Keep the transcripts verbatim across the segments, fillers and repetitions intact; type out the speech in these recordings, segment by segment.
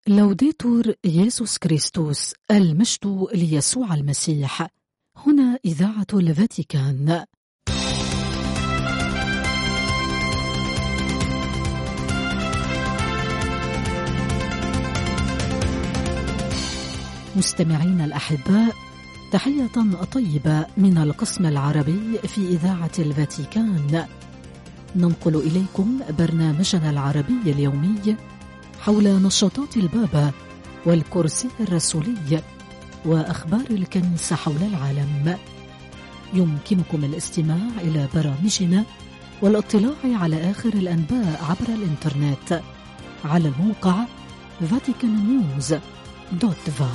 لوديتور يسوع كريستوس، المجد ليسوع المسيح. هنا إذاعة الفاتيكان. مستمعين الأحباء، تحية طيبة من القسم العربي في إذاعة الفاتيكان. ننقل إليكم برنامجنا العربي اليومي حول نشاطات البابا والكرسي الرسولي وأخبار الكنيسة حول العالم. يمكنكم الاستماع إلى برامجنا والاطلاع على آخر الأنباء عبر الإنترنت على الموقع فاتيكان نيوز دوت فا.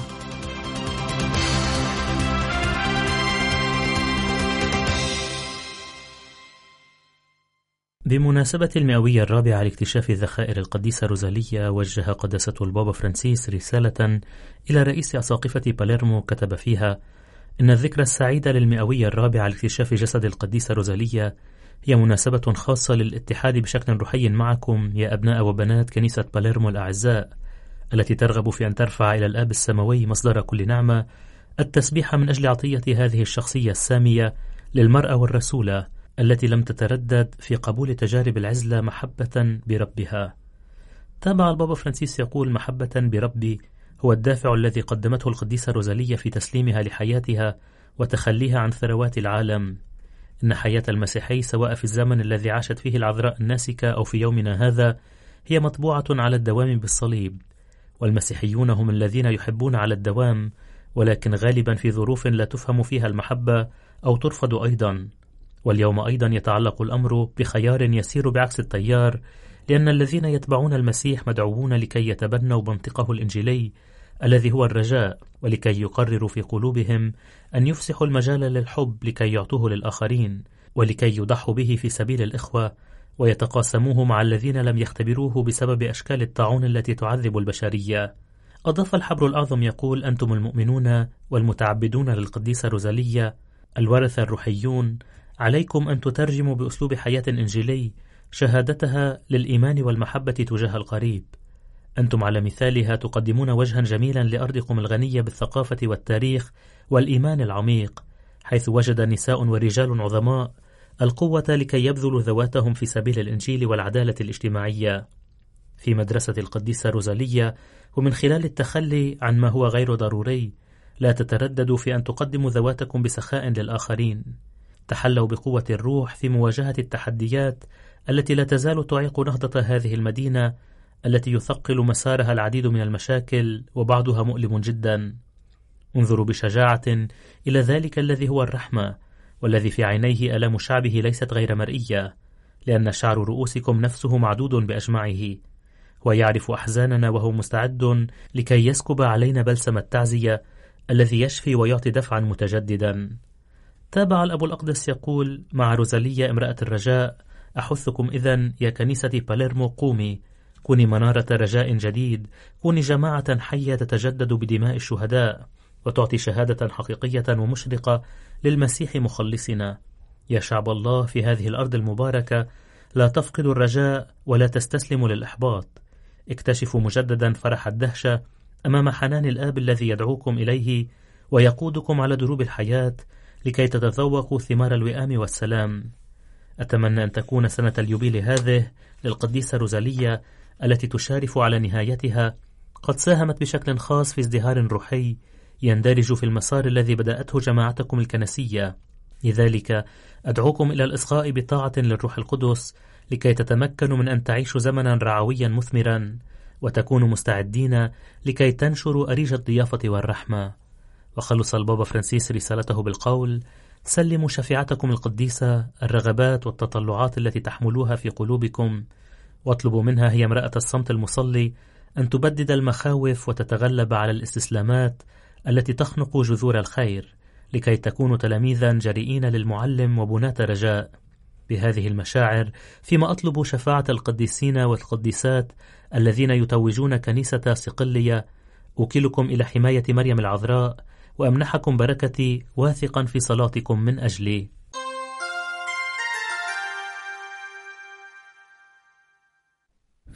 بمناسبة المئوية الرابعة لاكتشاف ذخائر القديسة روزاليا، وجه قداسة البابا فرانسيس رسالة إلى رئيس أساقفة باليرمو كتب فيها إن الذكرى السعيدة للمئوية الرابعة لاكتشاف جسد القديسة روزاليا هي مناسبة خاصة للاتحاد بشكل روحي معكم يا أبناء وبنات كنيسة باليرمو الأعزاء، التي ترغب في أن ترفع إلى الآب السماوي مصدر كل نعمة التسبيح من أجل عطية هذه الشخصية السامية للمرأة والرسولة التي لم تتردد في قبول تجارب العزلة محبة بربها. تابع البابا فرانسيس يقول: محبة بربي هو الدافع الذي قدمته القديسة روزاليا في تسليمها لحياتها وتخليها عن ثروات العالم. إن حياة المسيحي سواء في الزمن الذي عاشت فيه العذراء الناسكة أو في يومنا هذا هي مطبوعة على الدوام بالصليب، والمسيحيون هم الذين يحبون على الدوام، ولكن غالبا في ظروف لا تفهم فيها المحبة أو ترفض أيضا. واليوم أيضا يتعلق الأمر بخيار يسير بعكس التيار، لأن الذين يتبعون المسيح مدعوون لكي يتبنوا منطقه الإنجيلي الذي هو الرجاء، ولكي يقرروا في قلوبهم أن يفسحوا المجال للحب لكي يعطوه للآخرين، ولكي يضحوا به في سبيل الإخوة ويتقاسموه مع الذين لم يختبروه بسبب أشكال الطاعون التي تعذب البشرية. أضاف الحبر الأعظم يقول: أنتم المؤمنون والمتعبدون للقديسة روزاليا الورثة الروحيون، عليكم أن تترجموا بأسلوب حياة إنجيلي شهادتها للإيمان والمحبة تجاه القريب. أنتم على مثالها تقدمون وجها جميلا لأرضكم الغنية بالثقافة والتاريخ والإيمان العميق، حيث وجد نساء ورجال عظماء القوة لكي يبذلوا ذواتهم في سبيل الإنجيل والعدالة الاجتماعية. في مدرسة القديسة روزاليا ومن خلال التخلي عن ما هو غير ضروري لا تترددوا في أن تقدموا ذواتكم بسخاء للآخرين. تحلوا بقوة الروح في مواجهة التحديات التي لا تزال تعيق نهضة هذه المدينة التي يثقل مسارها العديد من المشاكل وبعضها مؤلم جدا. انظروا بشجاعة إلى ذلك الذي هو الرحمة، والذي في عينيه آلام شعبه ليست غير مرئية، لأن شعر رؤوسكم نفسه معدود بأجمعه، ويعرف أحزاننا وهو مستعد لكي يسكب علينا بلسم التعزية الذي يشفي ويعطي دفعا متجددا. تابع الأب الأقدس يقول: مع روزاليا امرأة الرجاء أحثكم إذن يا كنيسة باليرمو، قومي، كوني منارة رجاء جديد، كوني جماعة حية تتجدد بدماء الشهداء وتعطي شهادة حقيقية ومشرقة للمسيح مخلصنا. يا شعب الله في هذه الأرض المباركة، لا تفقدوا الرجاء ولا تستسلموا للإحباط. اكتشفوا مجددا فرح الدهشة أمام حنان الآب الذي يدعوكم إليه ويقودكم على دروب الحياة لكي تتذوقوا ثمار الوئام والسلام. أتمنى أن تكون سنة اليوبيل هذه للقديسة روزاليا التي تشارف على نهايتها قد ساهمت بشكل خاص في ازدهار روحي يندرج في المسار الذي بدأته جماعتكم الكنسية. لذلك أدعوكم إلى الإصغاء بطاعة للروح القدس لكي تتمكنوا من أن تعيشوا زمنا رعويا مثمرا وتكونوا مستعدين لكي تنشروا أريج الضيافة والرحمة. وخلص البابا فرانسيس رسالته بالقول: سلموا شفيعتكم القديسة الرغبات والتطلعات التي تحملوها في قلوبكم، واطلبوا منها هي امرأة الصمت المصلي أن تبدد المخاوف وتتغلب على الاستسلامات التي تخنق جذور الخير، لكي تكونوا تلاميذا جريئين للمعلم وبناة رجاء. بهذه المشاعر فيما أطلب شفاعة القديسين والقديسات الذين يتوجون كنيسة صقلية، أوكلكم إلى حماية مريم العذراء وأمنحكم بركتي واثقا في صلاتكم من أجلي. في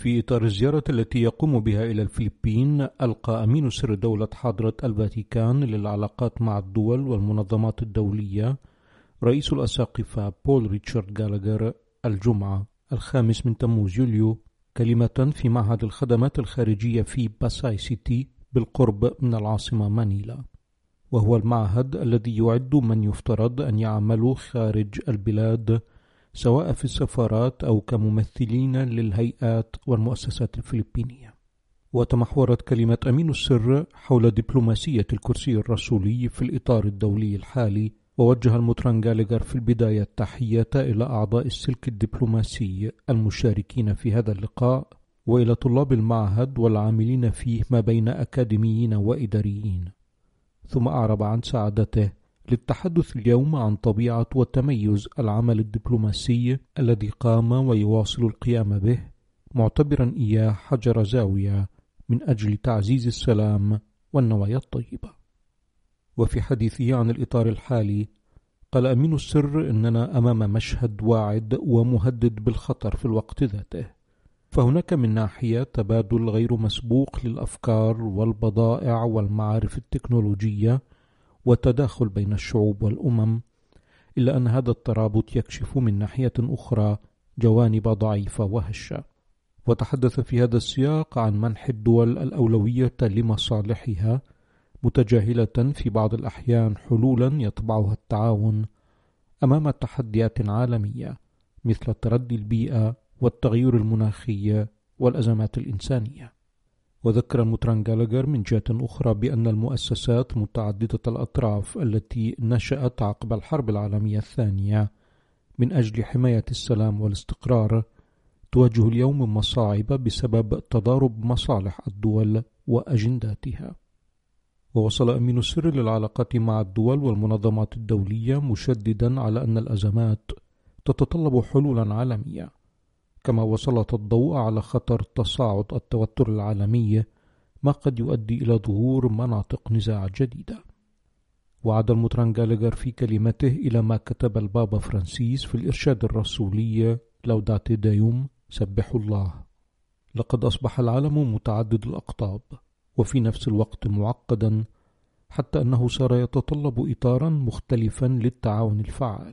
في إطار الزيارة التي يقوم بها إلى الفلبين، ألقى أمين سر دولة حضرة الفاتيكان للعلاقات مع الدول والمنظمات الدولية رئيس الأساقفة بول ريتشارد جالاغر الجمعة الخامس من تموز يوليو كلمة في معهد الخدمات الخارجية في باساي سيتي بالقرب من العاصمة مانيلا، وهو المعهد الذي يعد من يفترض أن يعملوا خارج البلاد سواء في السفارات أو كممثلين للهيئات والمؤسسات الفلبينية. وتمحورت كلمة أمين السر حول دبلوماسية الكرسي الرسولي في الإطار الدولي الحالي، ووجه المطران جالغر في البداية التحية إلى أعضاء السلك الدبلوماسي المشاركين في هذا اللقاء، وإلى طلاب المعهد والعاملين فيه ما بين أكاديميين وإداريين، ثم أعرب عن سعادته للتحدث اليوم عن طبيعة وتميز العمل الدبلوماسي الذي قام ويواصل القيام به، معتبرا إياه حجر زاوية من أجل تعزيز السلام والنوايا الطيبة. وفي حديثه عن الإطار الحالي قال أمين السر إننا أمام مشهد واعد ومهدد بالخطر في الوقت ذاته، فهناك من ناحية تبادل غير مسبوق للأفكار والبضائع والمعارف التكنولوجية وتداخل بين الشعوب والأمم، إلا أن هذا الترابط يكشف من ناحية أخرى جوانب ضعيفة وهشة. وتحدث في هذا السياق عن منح الدول الأولوية لمصالحها، متجاهلة في بعض الأحيان حلولا يطبعها التعاون أمام تحديات عالمية مثل تردي البيئة والتغير المناخي والأزمات الإنسانية. وذكر المطران جالاغر من جهة أخرى بأن المؤسسات متعددة الأطراف التي نشأت عقب الحرب العالمية الثانية من أجل حماية السلام والاستقرار تواجه اليوم مصاعب بسبب تضارب مصالح الدول وأجنداتها. ووصل أمين السر للعلاقات مع الدول والمنظمات الدولية مشددا على أن الأزمات تتطلب حلولا عالمية، كما وسلط الضوء على خطر تصاعد التوتر العالمي ما قد يؤدي إلى ظهور مناطق نزاع جديدة. وعاد المطران جالاغر في كلمته إلى ما كتب البابا فرانسيس في الإرشاد الرسولي لوداتي دايوم سبحوا الله: لقد أصبح العالم متعدد الأقطاب وفي نفس الوقت معقدا، حتى أنه صار يتطلب إطارا مختلفا للتعاون الفعال.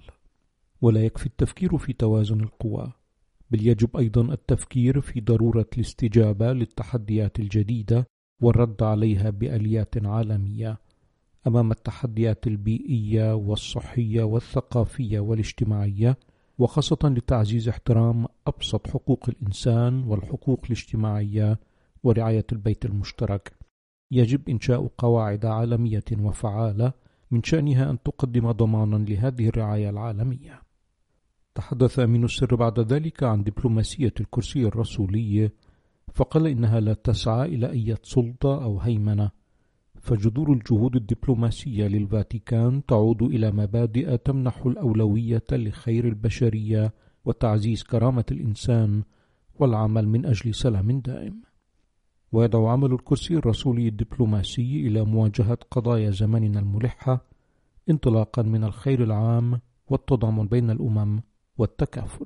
ولا يكفي التفكير في توازن القوى، بل يجب أيضا التفكير في ضرورة الاستجابة للتحديات الجديدة والرد عليها بآليات عالمية أمام التحديات البيئية والصحية والثقافية والاجتماعية، وخاصة لتعزيز احترام أبسط حقوق الإنسان والحقوق الاجتماعية ورعاية البيت المشترك. يجب إنشاء قواعد عالمية وفعالة من شأنها أن تقدم ضمانا لهذه الرعاية العالمية. تحدث أمين السر بعد ذلك عن دبلوماسية الكرسي الرسولي، فقال إنها لا تسعى إلى أي سلطة أو هيمنة، فجذور الجهود الدبلوماسية للفاتيكان تعود إلى مبادئ تمنح الأولوية لخير البشرية وتعزيز كرامة الإنسان والعمل من أجل سلام دائم. ويدعو عمل الكرسي الرسولي الدبلوماسي إلى مواجهة قضايا زماننا الملحة انطلاقا من الخير العام والتضامن بين الأمم والتكافل.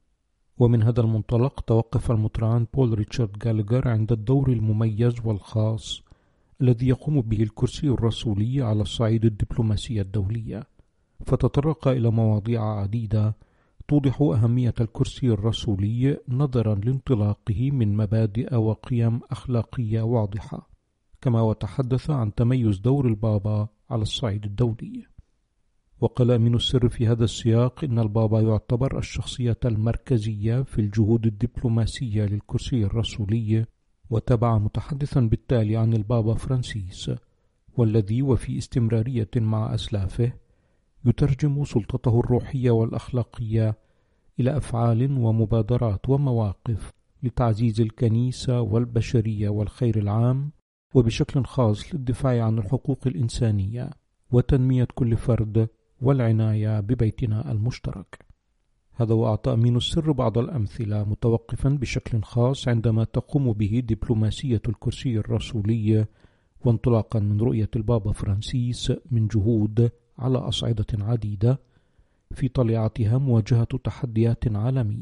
ومن هذا المنطلق توقف المطران بول ريتشارد جالاغر عند الدور المميز والخاص الذي يقوم به الكرسي الرسولي على الصعيد الدبلوماسية الدولية، فتطرق إلى مواضيع عديدة توضح أهمية الكرسي الرسولي نظرا لانطلاقه من مبادئ وقيم أخلاقية واضحة، كما وتحدث عن تميز دور البابا على الصعيد الدولي. وقال أمين السر في هذا السياق إن البابا يعتبر الشخصية المركزية في الجهود الدبلوماسية للكرسي الرسولي، وتابع متحدثا بالتالي عن البابا فرانسيس، والذي وفي استمرارية مع أسلافه يترجم سلطته الروحية والأخلاقية إلى أفعال ومبادرات ومواقف لتعزيز الكنيسة والبشرية والخير العام، وبشكل خاص للدفاع عن الحقوق الإنسانية وتنمية كل فرد والعناية ببيتنا المشترك. هذا وأعطى أمين السر بعض الأمثلة متوقفا بشكل خاص عندما تقوم به دبلوماسية الكرسي الرسولي، وانطلاقا من رؤية البابا فرانسيس من جهود على أصعدة عديدة في طليعتها مواجهة تحديات عالمية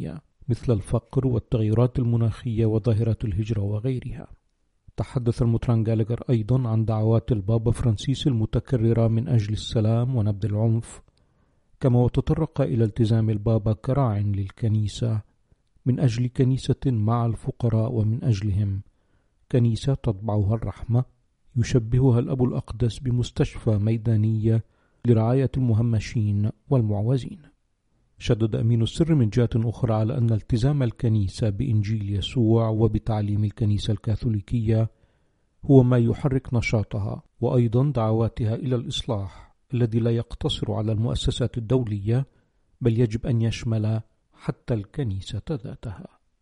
مثل الفقر والتغيرات المناخية وظاهرة الهجرة وغيرها. تحدث المطران غالغر أيضا عن دعوات البابا فرانسيس المتكررة من أجل السلام ونبذ العنف، كما وتطرق إلى التزام البابا كراع للكنيسة من أجل كنيسة مع الفقراء ومن أجلهم، كنيسة تطبعها الرحمة، يشبهها الأب الأقدس بمستشفى ميدانية لرعاية المهمشين والمعوزين. شدد أمين السر من جهة أخرى على أن التزام الكنيسة بإنجيل يسوع وبتعليم الكنيسة الكاثوليكية هو ما يحرك نشاطها، وأيضا دعواتها إلى الإصلاح الذي لا يقتصر على المؤسسات الدولية بل يجب أن يشمل حتى الكنيسة ذاتها.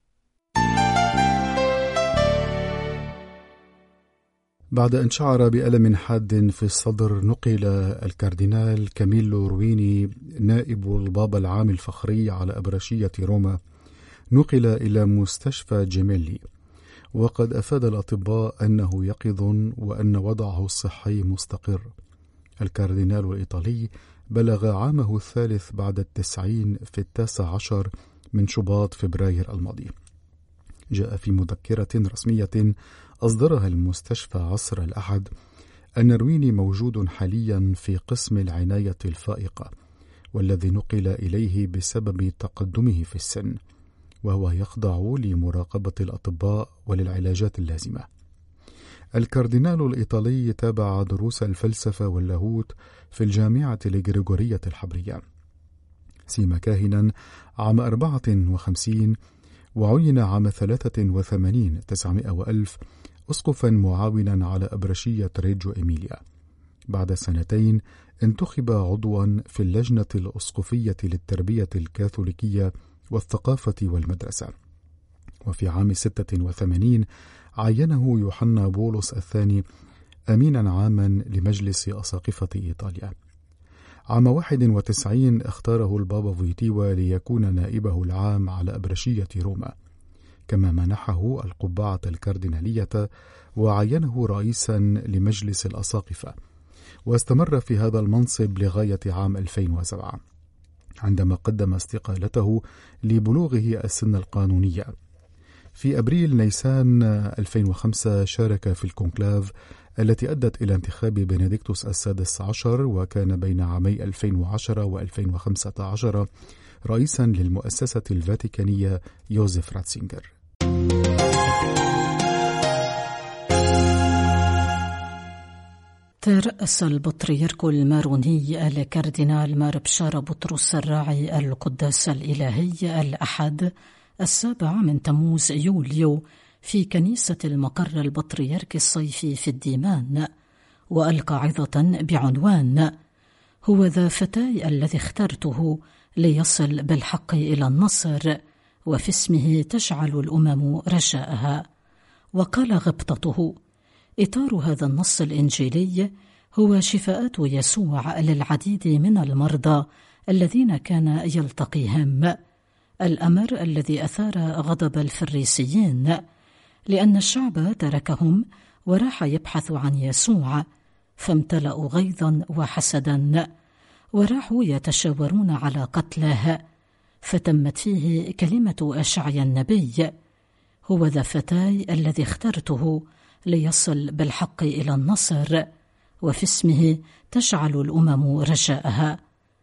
بعد أن شعر بألم حاد في الصدر، نقل الكاردينال كاميلو رويني نائب البابا العام الفخري على أبرشية روما نقل إلى مستشفى جيميلي، وقد أفاد الأطباء أنه يقظ وأن وضعه الصحي مستقر. الكاردينال الإيطالي بلغ عامه الثالث بعد التسعين في التاسع عشر من شباط فبراير الماضي. جاء في مذكرة رسمية أصدرها المستشفى عصر الأحد أن رويني موجود حاليا في قسم العناية الفائقة، والذي نقل إليه بسبب تقدمه في السن، وهو يخضع لمراقبة الأطباء وللعلاجات اللازمة. الكاردينال الإيطالي تابع دروس الفلسفة واللاهوت في الجامعة الغريغورية الحبرية، سيما كاهنا عام أربعة وخمسين، وعين عام ثلاثة وثمانين تسعمائة وألف أسقفا معاونا على أبرشية ريجو إيميليا. بعد سنتين انتخب عضوا في اللجنة الأسقفية للتربية الكاثوليكية والثقافة والمدرسة، وفي عام ستة وثمانين عينه يوحنا بولس الثاني أمينا عاما لمجلس أساقفة إيطاليا. عام واحد وتسعين اختاره البابا فويتيوا ليكون نائبه العام على أبرشية روما، كما منحه القبعة الكاردينالية وعينه رئيسا لمجلس الأساقفة، واستمر في هذا المنصب لغاية عام ألفين وسبعة عندما قدم استقالته لبلوغه السن القانونية. في أبريل نيسان ألفين وخمسة شارك في الكونكلاف التي أدت إلى انتخاب بنديكتوس السادس عشر، وكان بين عامي ألفين وعشرة وألفين وخمسة عشر رئيسا للمؤسسة الفاتيكانية يوزيف راتسينجر. ترأس البطريرك الماروني الكاردينال مار بشارة بطرس الراعي القداس الإلهي الأحد السابع من تموز يوليو في كنيسة المقر البطريركي الصيفي في الديمان، وألقى عظة بعنوان هو ذا فتاي الذي اخترته ليصل بالحق إلى النصر، وفي اسمه تجعل الأمم رجاءها. وقال غبطته: إطار هذا النص الإنجيلي هو شفاءات يسوع للعديد من المرضى الذين كان يلتقيهم، الأمر الذي أثار غضب الفريسيين، لأن الشعب تركهم وراح يبحث عن يسوع، فامتلأوا غيظا وحسدا وراحوا يتشاورون على قتله، فتمت فيه كلمة أشعيا النبي: هو ذا فتاي الذي اخترته ليصل بالحق إلى النصر، وفي اسمه تجعل الأمم رجاءها.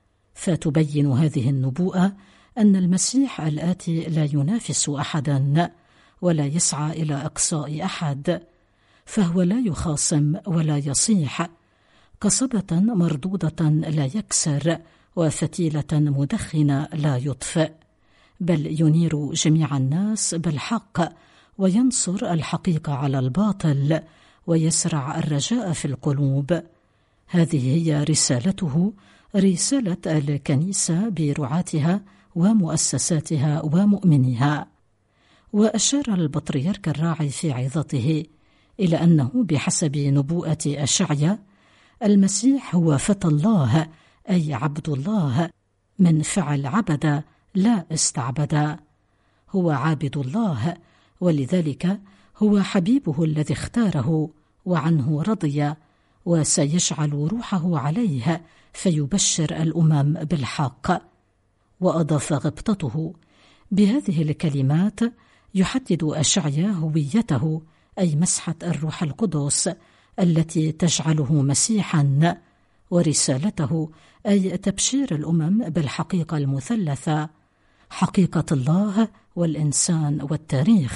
فتبين هذه النبوءة أن المسيح الآتي لا ينافس أحدا ولا يسعى إلى إقصاء أحد، فهو لا يخاصم ولا يصيح، قصبة مردودة لا يكسر وفتيلة مدخنة لا يطفئ، بل ينير جميع الناس بالحق وينصر الحقيقة على الباطل ويسرع الرجاء في القلوب. هذه هي رسالته، رسالة الكنيسة برعاتها ومؤسساتها ومؤمنيها. وأشار البطريرك الراعي في عظته إلى أنه بحسب نبوءة أشعيا المسيح هو فتى الله، أي عبد الله، من فعل عبد لا استعبد. هو عابد الله، ولذلك هو حبيبه الذي اختاره وعنه رضي، وسيجعل روحه عليه فيبشر الأمم بالحق. وأضاف غبطته: بهذه الكلمات يحدد أشعيا هويته، أي مسحة الروح القدس التي تجعله مسيحا، ورسالته أي تبشير الأمم بالحقيقة المثلثة، حقيقة الله والإنسان والتاريخ.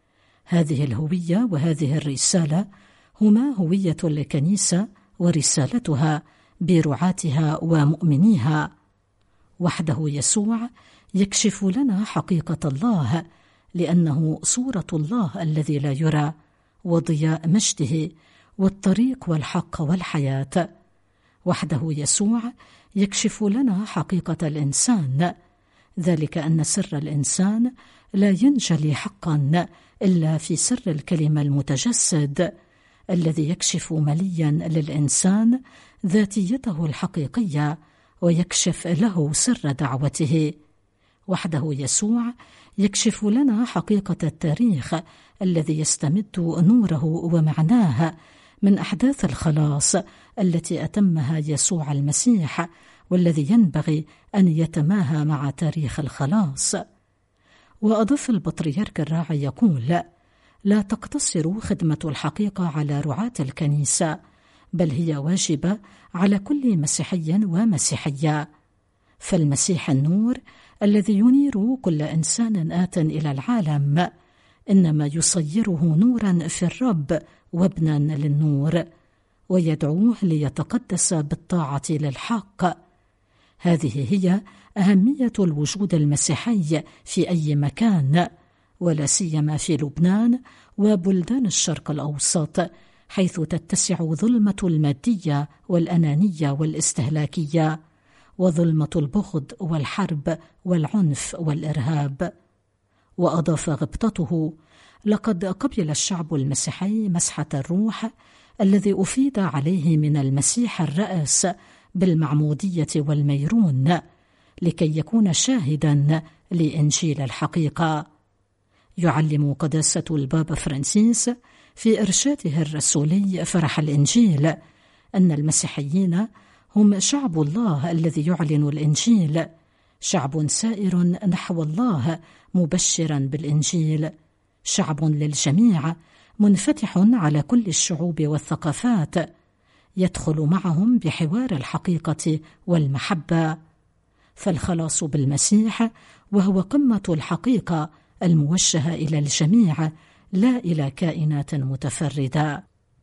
هذه الهوية وهذه الرسالة هما هوية الكنيسة ورسالتها برعاتها ومؤمنيها. وحده يسوع يكشف لنا حقيقة الله، لأنه صورة الله الذي لا يرى، وضياء مجده، والطريق والحق والحياة. وحده يسوع يكشف لنا حقيقة الإنسان، ذلك أن سر الإنسان لا ينجلي حقا إلا في سر الكلمة المتجسد الذي يكشف مليا للإنسان ذاتيته الحقيقية ويكشف له سر دعوته. وحده يسوع يكشف لنا حقيقة التاريخ الذي يستمد نوره ومعناه من أحداث الخلاص التي أتمها يسوع المسيح، والذي ينبغي أن يتماهى مع تاريخ الخلاص. وأضاف البطريرك الراعي يقول: لا تقتصر خدمة الحقيقة على رعاة الكنيسة، بل هي واجبة على كل مسيحي ومسيحية، فالمسيح النور الذي ينير كل إنسان آت إلى العالم إنما يصيره نورا في الرب وابنا للنور، ويدعوه ليتقدس بالطاعة للحق. هذه هي أهمية الوجود المسيحي في أي مكان، ولا سيما في لبنان وبلدان الشرق الأوسط، حيث تتسع ظلمة المادية والأنانية والاستهلاكية، وظلمة البغض والحرب والعنف والإرهاب. وأضاف غبطته: لقد قبل الشعب المسيحي مسحة الروح الذي أفيد عليه من المسيح الرأس بالمعمودية والميرون، لكي يكون شاهدا لإنجيل الحقيقة. يعلم قداسة البابا فرانسيس في إرشاده الرسولي فرح الإنجيل أن المسيحيين هم شعب الله الذي يعلن الإنجيل، شعب سائر نحو الله مبشرا بالإنجيل، شعب للجميع منفتح على كل الشعوب والثقافات، يدخل معهم بحوار الحقيقة والمحبة. فالخلاص بالمسيح وهو قمة الحقيقة الموجهة إلى الجميع، لا إلى كائنات متفردة.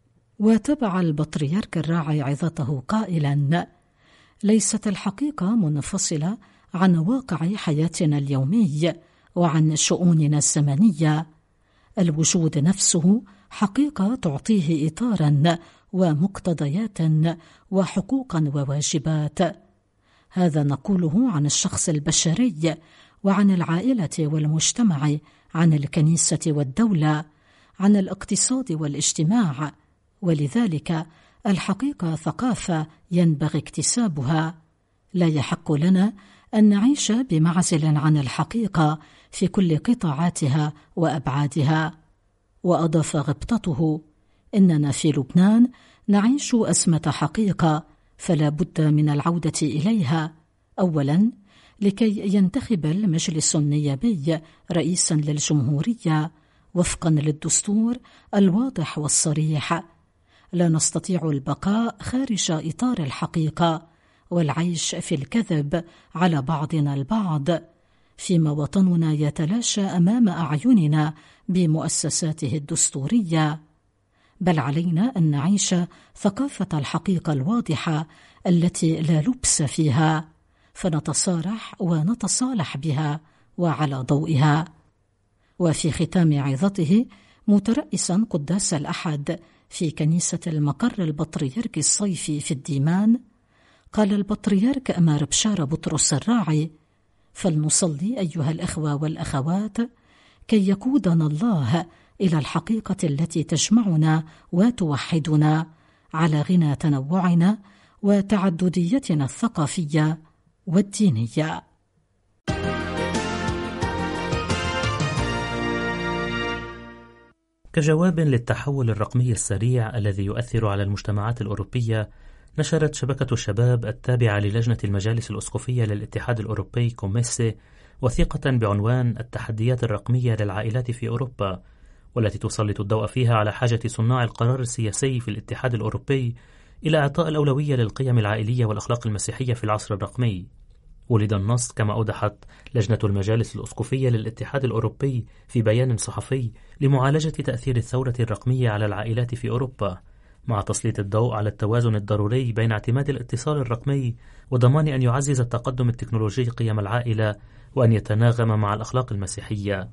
وتبع البطريرك الراعي عظته قائلا: ليست الحقيقة منفصلة عن واقع حياتنا اليومي وعن شؤوننا الزمنية. الوجود نفسه حقيقة تعطيه إطارا ومقتضيات وحقوقا وواجبات. هذا نقوله عن الشخص البشري وعن العائلة والمجتمع، عن الكنيسة والدولة، عن الاقتصاد والاجتماع. ولذلك الحقيقة ثقافة ينبغي اكتسابها. لا يحق لنا أن نعيش بمعزل عن الحقيقة في كل قطاعاتها وأبعادها. وأضاف غبطته: إننا في لبنان نعيش أزمة حقيقة، فلا بد من العودة إليها. أولا، لكي ينتخب المجلس النيابي رئيسا للجمهورية وفقا للدستور الواضح والصريح. لا نستطيع البقاء خارج إطار الحقيقة والعيش في الكذب على بعضنا البعض، فيما وطننا يتلاشى أمام أعيننا بمؤسساته الدستورية، بل علينا أن نعيش ثقافة الحقيقة الواضحة التي لا لبس فيها، فنتصارح ونتصالح بها وعلى ضوئها. وفي ختام عظته مترأسا قداس الأحد في كنيسة المقر البطريركي الصيفي في الديمان، قال البطريرك أمار بشارة بطرس الراعي: فلنصلي أيها الأخوة والأخوات كي يقودنا الله إلى الحقيقة التي تجمعنا وتوحدنا على غنى تنوعنا وتعدديتنا الثقافية والدينية. كجواب للتحول الرقمي السريع الذي يؤثر على المجتمعات الأوروبية، نشرت شبكة الشباب التابعة للجنة المجالس الأسقفية للاتحاد الأوروبي كوميسي وثيقة بعنوان التحديات الرقمية للعائلات في أوروبا، والتي تسلط الضوء فيها على حاجة صناع القرار السياسي في الاتحاد الأوروبي إلى إعطاء الأولوية للقيم العائلية والأخلاق المسيحية في العصر الرقمي. ولد النص كما أوضحت لجنة المجالس الأسقفية للاتحاد الأوروبي في بيان صحفي لمعالجة تأثير الثورة الرقمية على العائلات في أوروبا، مع تسليط الضوء على التوازن الضروري بين اعتماد الاتصال الرقمي وضمان أن يعزز التقدم التكنولوجي قيم العائلة وأن يتناغم مع الأخلاق المسيحية.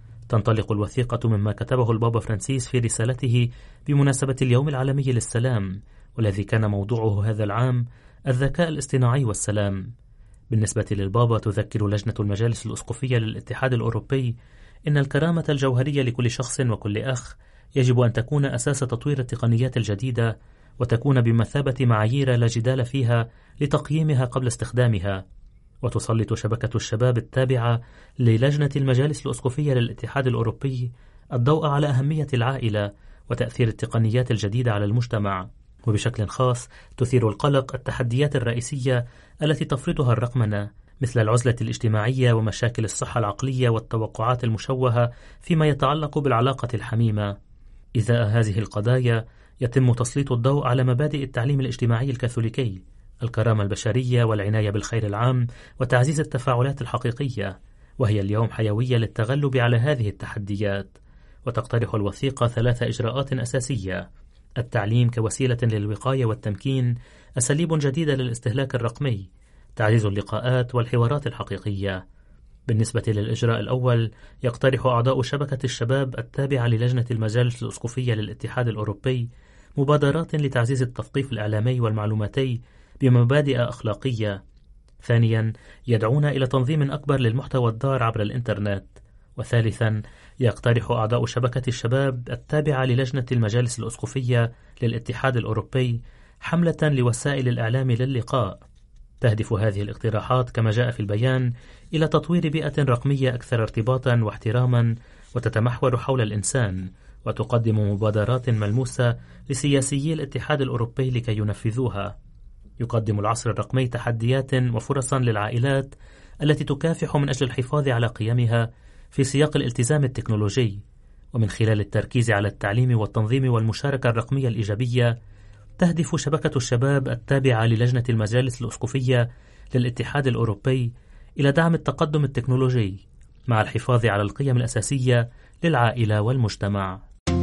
تنطلق الوثيقة مما كتبه البابا فرانسيس في رسالته بمناسبة اليوم العالمي للسلام، والذي كان موضوعه هذا العام الذكاء الاصطناعي والسلام. بالنسبة للبابا تذكر لجنة المجالس الأسقفية للاتحاد الأوروبي إن الكرامة الجوهرية لكل شخص وكل أخ يجب أن تكون أساس تطوير التقنيات الجديدة، وتكون بمثابة معايير لا جدال فيها لتقييمها قبل استخدامها. وتسلط شبكة الشباب التابعة للجنة المجالس الأسقفية للاتحاد الأوروبي الضوء على أهمية العائلة وتأثير التقنيات الجديدة على المجتمع، وبشكل خاص تثير القلق التحديات الرئيسية التي تفرضها الرقمنة، مثل العزلة الاجتماعية ومشاكل الصحة العقلية والتوقعات المشوهة فيما يتعلق بالعلاقة الحميمة. إزاء هذه القضايا يتم تسليط الضوء على مبادئ التعليم الاجتماعي الكاثوليكي، الكرامة البشرية والعناية بالخير العام وتعزيز التفاعلات الحقيقية، وهي اليوم حيوية للتغلب على هذه التحديات. وتقترح الوثيقة ثلاث إجراءات أساسية: التعليم كوسيلة للوقاية والتمكين، أساليب جديدة للاستهلاك الرقمي، تعزيز اللقاءات والحوارات الحقيقية. بالنسبة للإجراء الأول، يقترح أعضاء شبكة الشباب التابعة للجنة المجالس الأسقفية للاتحاد الأوروبي مبادرات لتعزيز التثقيف الإعلامي والمعلوماتي بمبادئ أخلاقية. ثانيا، يدعون إلى تنظيم أكبر للمحتوى الضار عبر الإنترنت. وثالثا، يقترح أعضاء شبكة الشباب التابعة للجنة المجالس الأسقفية للاتحاد الأوروبي حملة لوسائل الإعلام للقاء. تهدف هذه الاقتراحات كما جاء في البيان إلى تطوير بيئة رقمية أكثر ارتباطا واحتراما وتتمحور حول الإنسان، وتقدم مبادرات ملموسة لسياسيي الاتحاد الأوروبي لكي ينفذوها. يقدم العصر الرقمي تحديات وفرصا للعائلات التي تكافح من أجل الحفاظ على قيمها في سياق الالتزام التكنولوجي، ومن خلال التركيز على التعليم والتنظيم والمشاركة الرقمية الإيجابية تهدف شبكة الشباب التابعة للجنة المجالس الأسقفية للاتحاد الأوروبي إلى دعم التقدم التكنولوجي مع الحفاظ على القيم الأساسية للعائلة والمجتمع.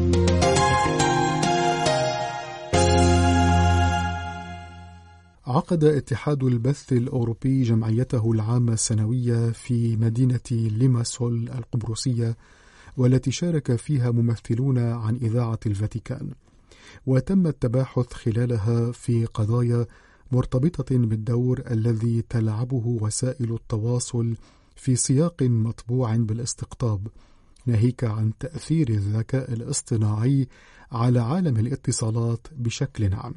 عقد اتحاد البث الأوروبي جمعيته العامة السنوية في مدينة ليماسول القبرصية، والتي شارك فيها ممثلون عن إذاعة الفاتيكان، وتم التباحث خلالها في قضايا مرتبطة بالدور الذي تلعبه وسائل التواصل في سياق مطبوع بالاستقطاب، ناهيك عن تأثير الذكاء الاصطناعي على عالم الاتصالات بشكل عام.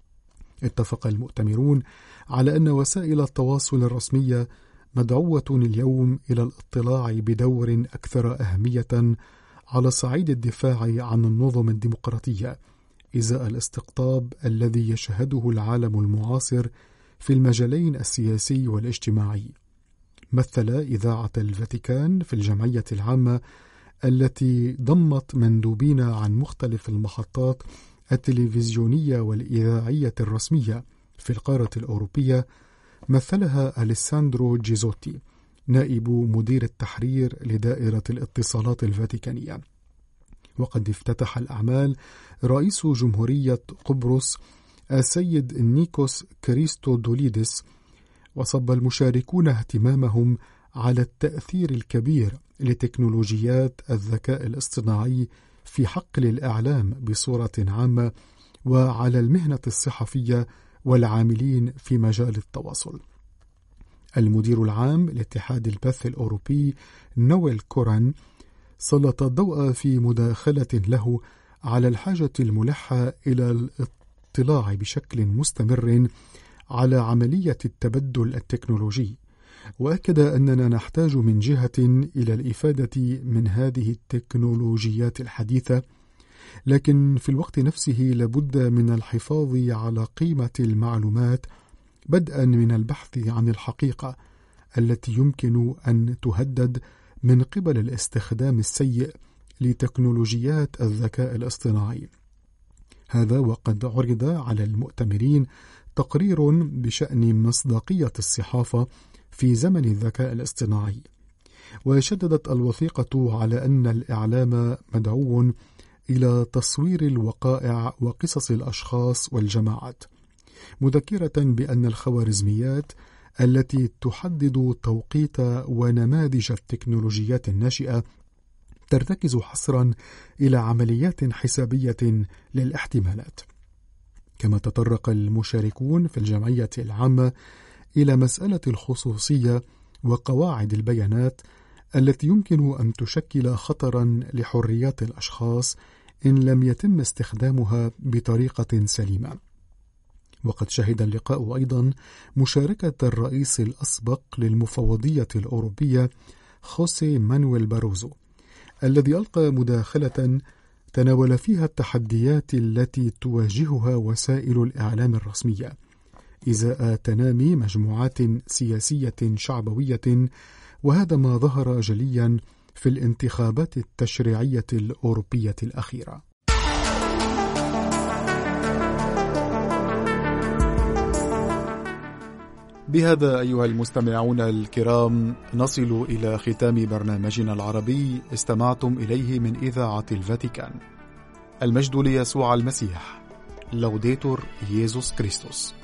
اتفق المؤتمرون على أن وسائل التواصل الرسمية مدعوة اليوم إلى الاطلاع بدور أكثر أهمية على صعيد الدفاع عن النظم الديمقراطية إزاء الاستقطاب الذي يشهده العالم المعاصر في المجالين السياسي والاجتماعي. مثل إذاعة الفاتيكان في الجمعية العامة التي ضمت مندوبين عن مختلف المحطات التلفزيونية والإذاعية الرسمية في القارة الأوروبية، مثلها أليساندرو جيزوتي نائب مدير التحرير لدائرة الاتصالات الفاتيكانية. وقد افتتح الأعمال رئيس جمهورية قبرص السيد نيكوس كريستودوليدس، وصب المشاركون اهتمامهم على التأثير الكبير لتكنولوجيات الذكاء الاصطناعي في حقل الإعلام بصورة عامة، وعلى المهنة الصحفية والعاملين في مجال التواصل. المدير العام لاتحاد البث الأوروبي نويل كوران سلط الضوء في مداخلة له على الحاجة الملحة إلى الاطلاع بشكل مستمر على عملية التبدل التكنولوجي، وأكد أننا نحتاج من جهة إلى الإفادة من هذه التكنولوجيات الحديثة، لكن في الوقت نفسه لابد من الحفاظ على قيمة المعلومات بدءا من البحث عن الحقيقة التي يمكن أن تهدد من قبل الاستخدام السيء لتكنولوجيات الذكاء الاصطناعي. هذا وقد عرض على المؤتمرين تقرير بشأن مصداقية الصحافة في زمن الذكاء الاصطناعي، وشددت الوثيقة على أن الإعلام مدعو إلى تصوير الوقائع وقصص الأشخاص والجماعات، مذكرة بأن الخوارزميات التي تحدد توقيت ونماذج التكنولوجيات الناشئة ترتكز حصرا إلى عمليات حسابية للاحتمالات. كما تطرق المشاركون في الجمعية العامة إلى مسألة الخصوصية وقواعد البيانات التي يمكن أن تشكل خطرا لحريات الأشخاص إن لم يتم استخدامها بطريقة سليمة. وقد شهد اللقاء أيضا مشاركة الرئيس الأسبق للمفوضية الأوروبية خوسيه مانويل باروزو، الذي ألقى مداخلة تناول فيها التحديات التي تواجهها وسائل الإعلام الرسمية إزاء تنامي مجموعات سياسية شعبوية، وهذا ما ظهر جليا في الانتخابات التشريعية الأوروبية الأخيرة. بهذا أيها المستمعون الكرام نصل إلى ختام برنامجنا العربي استمعتم إليه من إذاعة الفاتيكان. المجد ليسوع المسيح. لوديتور ييسوس كريستوس.